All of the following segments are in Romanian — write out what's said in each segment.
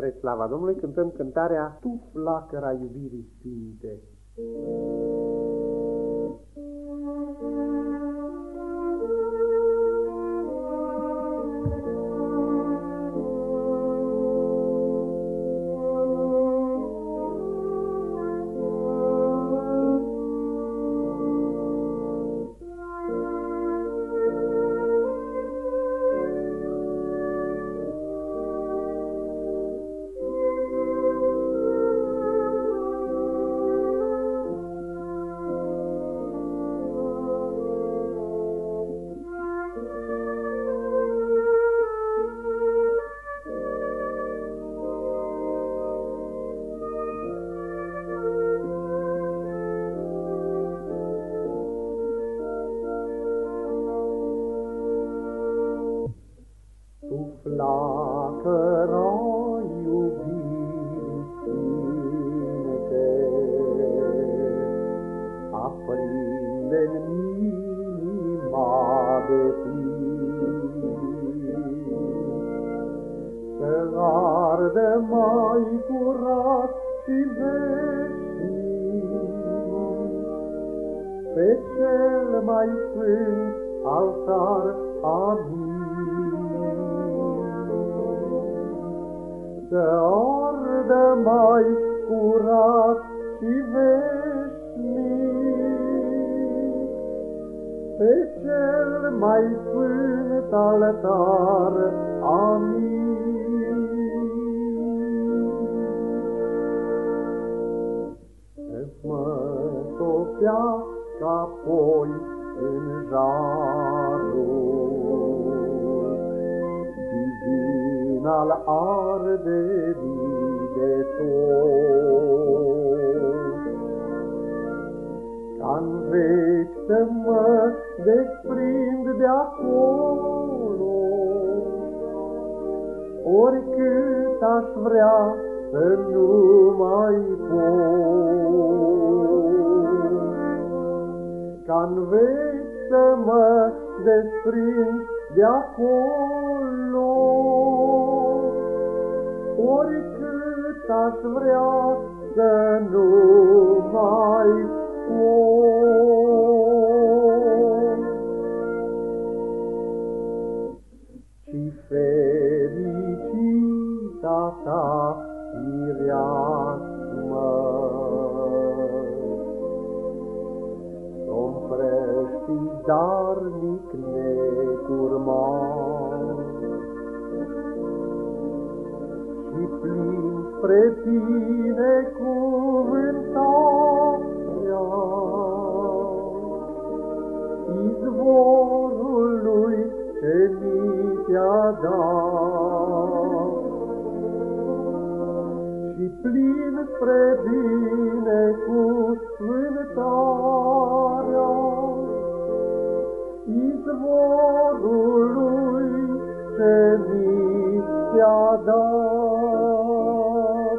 Spre slava Domnului cântăm cântarea Tu, flacăra iubirii sfinte. Flacăra iubirii sfinte, aprinde-n inima deplin, să ardă mai curat și veșnic pe cel mai sfânt altar. Amin. Să ardă mai curat și veșnic pe cel mai sfânt altar. Amin. Să mă topească apoi în jarul divin al arderii de tot, ca-n veci să mă desprind de acolo, oricât aș vrea să nu mai pot. Ca-n veci să mă desprind de acolo, oricât aș vrea să nu mai pot. Și fericita ta mireasmă s-o împrăști darnic necurmat și plin spre tine cuvântarea izvorul lui ce mi te-a dat, și plin spre binecuvântarea izvorul lui ce mi te-a dat.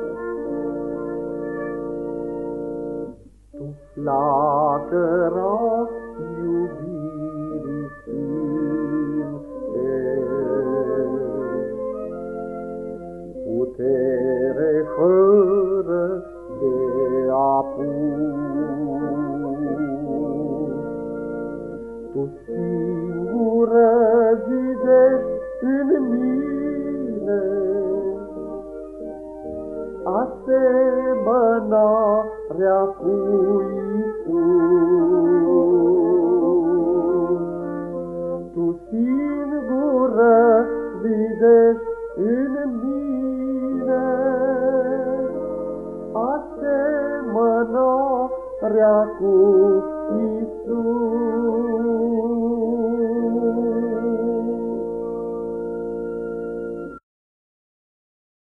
Tu, flacăra iubirii sfinte, putere fără de apus, tu singură zidești în mine asemănarea cu Iisus. Tu singură zidești în mine asemănarea cu Iisus.